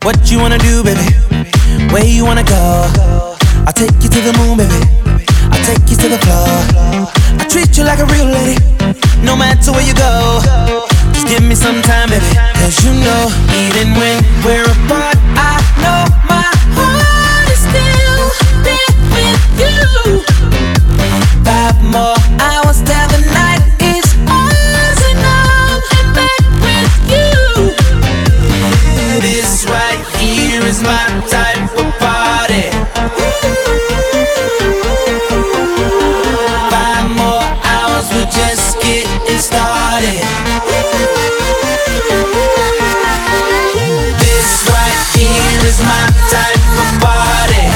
What you wanna do, baby? Where you wanna go? I'll take you to the moon, baby. I'll take you to the floor. I treat you like a real lady, no matter where you go. Just give me some time, baby. Cause you know, even when we're apart, I know my heart is still there with you. 5 more hours till the night is ours, and I'm in bed with you. This right here is my type of party. 5 more hours, we're just getting started. This right here is my type of party.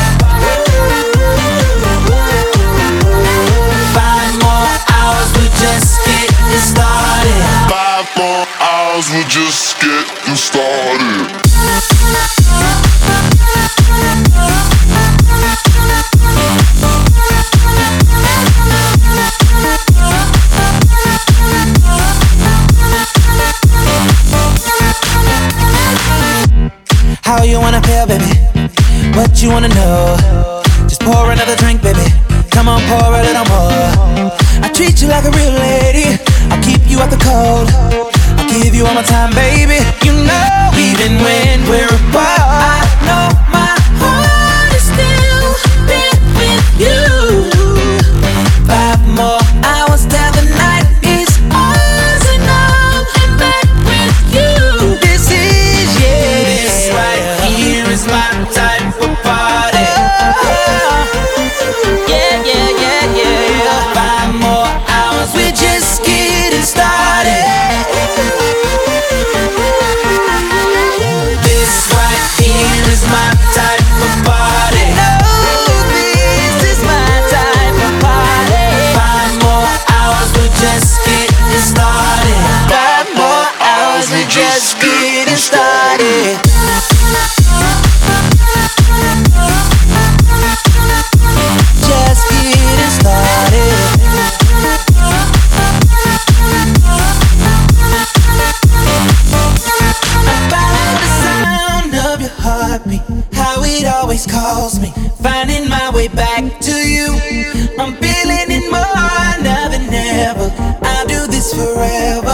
5 more hours, we're just getting started. 5 more hours, we're just getting started. How you wanna feel, baby? What you wanna know? Just pour another drink, baby. Come on, pour a little more. I treat you like a real lady. I'll keep you out the cold. I'll give you all my time, baby. You know, even when we're apart, I know my heart is still there with you. 5 more hours till the night is ours, and I'm in bed with you. This is, yeah, this right here is my type of party. Yeah, yeah, yeah, yeah. 5 more hours, we're just getting started. This right here is my type of party. No, this is my type of party. 5 more hours, we're just getting started. 5 more hours, we're just getting started. Just getting started. About the sound of your heartbeat, how it always calls me, finding my way back to you. I'm feeling it more now than ever. I'll do this forever.